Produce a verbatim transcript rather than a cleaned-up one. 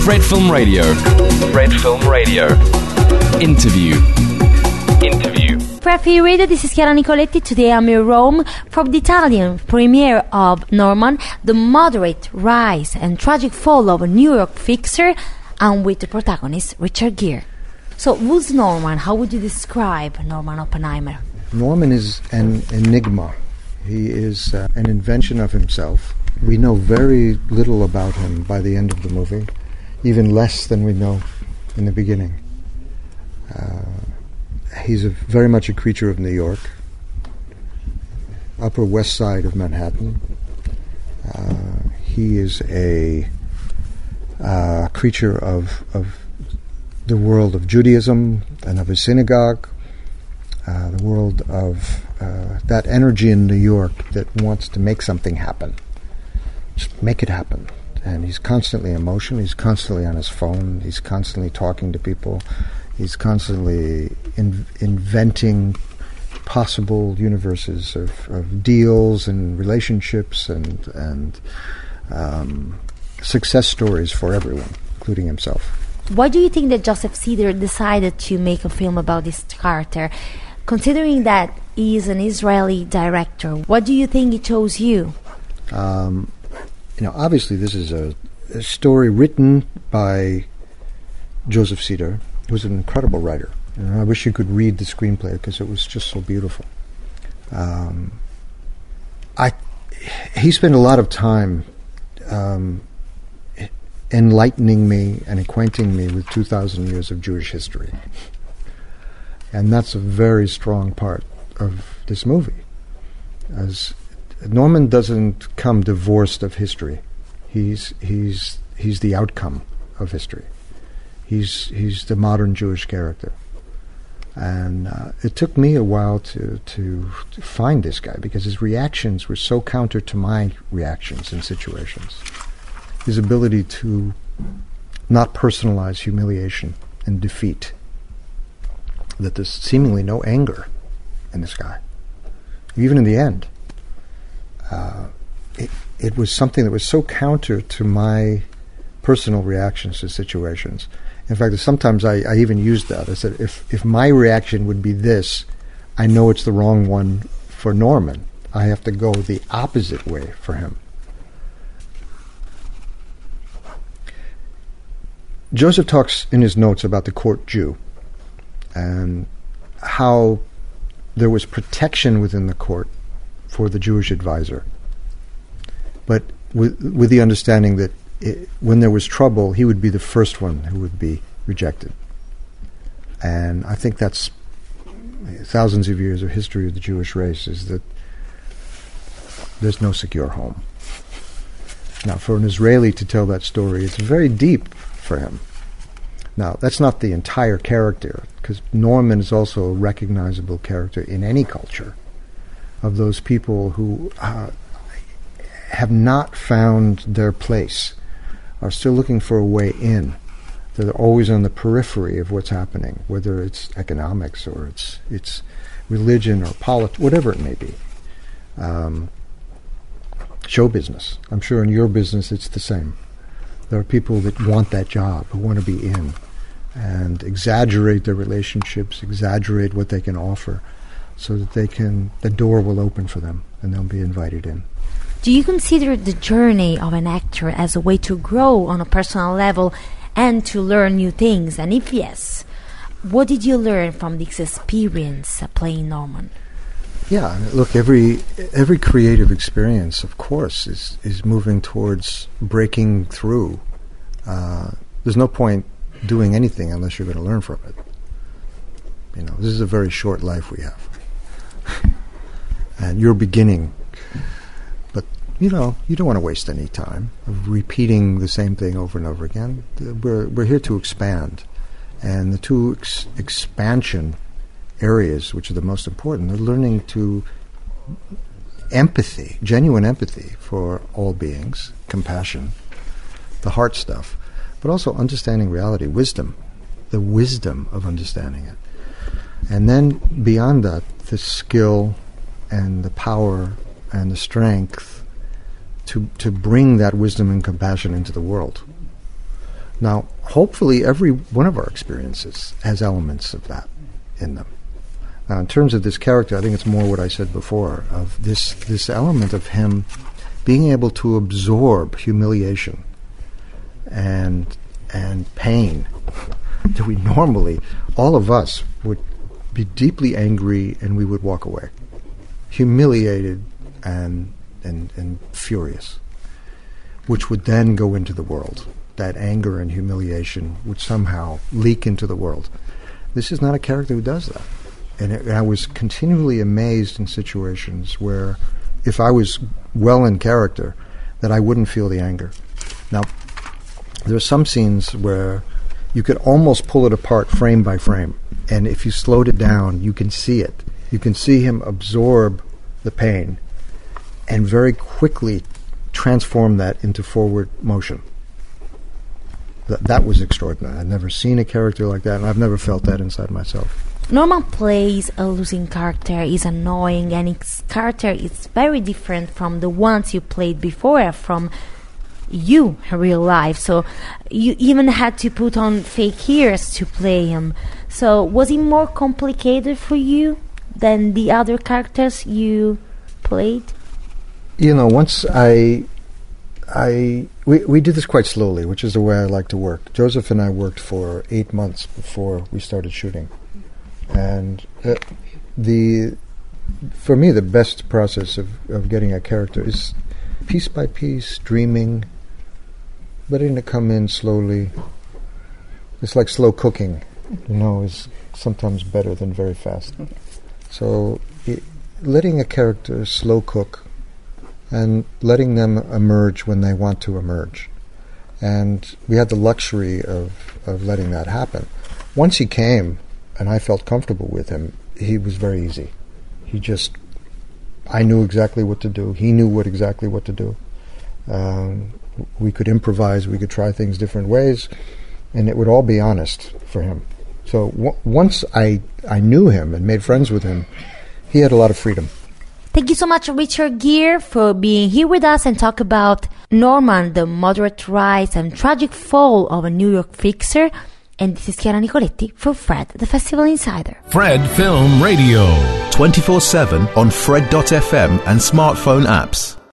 Red Film Radio. Red Film Radio. Interview. Interview. Prefy Radio, this is Chiara Nicoletti. Today I'm in Rome for the Italian premiere of Norman, the moderate rise and tragic fall of a New York fixer, and with the protagonist Richard Gere. So, who's Norman? How would you describe Norman Oppenheimer? Norman is an enigma. He is uh, an invention of himself. We know very little about him by the end of the movie, even less than we know in the beginning. Uh, he's a, very much a creature of New York, Upper West Side of Manhattan. Uh, he is a uh, creature of, of the world of Judaism and of his synagogue, uh, the world of uh, that energy in New York that wants to make something happen. Just make it happen. And he's constantly in motion, he's constantly on his phone, he's constantly talking to people, he's constantly in, inventing possible universes of, of deals and relationships and, and um, success stories for everyone, including himself. Why do you think that Joseph Sider decided to make a film about this character? Considering that he is an Israeli director, what do you think he chose you? Um, you know, obviously this is a, a story written by Joseph Sider, who's an incredible writer. And I wish you could read the screenplay because it was just so beautiful. Um, I he spent a lot of time um, enlightening me and acquainting me with two thousand years of Jewish history. And that's a very strong part of this movie. As Norman doesn't come divorced of history. He's he's he's the outcome of history. He's he's the modern Jewish character. And uh, it took me a while to, to to find this guy because his reactions were so counter to my reactions in situations. His ability to not personalize humiliation and defeat. That there's seemingly no anger in this guy. Even in the end. Uh, it, it was something that was so counter to my personal reactions to situations. In fact, sometimes I, I even used that. I said, if, if my reaction would be this, I know it's the wrong one for Norman. I have to go the opposite way for him. Joseph talks in his notes about the court Jew and how there was protection within the court for the Jewish advisor, but with, with the understanding that it, when there was trouble, he would be the first one who would be rejected. And I think that's thousands of years of history of the Jewish race, is that there's no secure home. Now, for an Israeli to tell that story, it's very deep for him. Now, that's not the entire character, because Norman is also a recognizable character in any culture, of those people who uh, have not found their place, are still looking for a way in. They're always on the periphery of what's happening, whether it's economics or it's it's religion or politics, whatever it may be. Um, show business. I'm sure in your business it's the same. There are people that want that job, who want to be in, and exaggerate their relationships, exaggerate what they can offer, so that they can, the door will open for them and they'll be invited in. Do you consider the journey of an actor as a way to grow on a personal level and to learn new things? And if yes, what did you learn from this experience playing Norman? Yeah, look, every every creative experience, of course, is, is moving towards breaking through. Uh, there's no point doing anything unless you're going to learn from it. You know, this is a very short life we have. And you're beginning. But, you know, you don't want to waste any time of repeating the same thing over and over again. We're, we're here to expand. And the two ex- expansion areas, which are the most important, are learning to empathy, genuine empathy for all beings, compassion, the heart stuff, but also understanding reality, wisdom, the wisdom of understanding it. And then beyond that, the skill and the power and the strength to to bring that wisdom and compassion into the world. Now, hopefully every one of our experiences has elements of that in them. Now, in terms of this character, I think it's more what I said before, of this, this element of him being able to absorb humiliation and and pain that we normally, all of us, would be deeply angry and we would walk away, humiliated and and, and furious, which would then go into the world. That anger and humiliation would somehow leak into the world. This is not a character who does that. And it, I was continually amazed in situations where, if I was well in character, that I wouldn't feel the anger. Now, there are some scenes where you could almost pull it apart frame by frame. And if you slowed it down, you can see it. You can see him absorb the pain and very quickly transform that into forward motion. Th- that was extraordinary. I've never seen a character like that, and I've never felt that inside myself. Norman plays a losing character, is annoying, and his character is very different from the ones you played before, from you in real life. So you even had to put on fake ears to play him. So was it more complicated for you than the other characters you played? You know, once I... I we, we did this quite slowly, which is the way I like to work. Joseph and I worked for eight months before we started shooting. And uh, the for me, the best process of, of getting a character is piece by piece, dreaming, letting it come in slowly. It's like slow cooking, you know, is sometimes better than very fast. So it, letting a character slow cook and letting them emerge when they want to emerge. And we had the luxury of, of letting that happen. Once he came, and I felt comfortable with him, he was very easy. He just, I knew exactly what to do. He knew what exactly what to do. Um, we could improvise, we could try things different ways, and it would all be honest for him. So w- once I, I knew him and made friends with him, he had a lot of freedom. Thank you so much, Richard Gere, for being here with us and talk about Norman, the moderate rise and tragic fall of a New York fixer. And this is Chiara Nicoletti for Fred, the Festival Insider. Fred Film Radio. twenty-four seven on Fred dot f m and smartphone apps.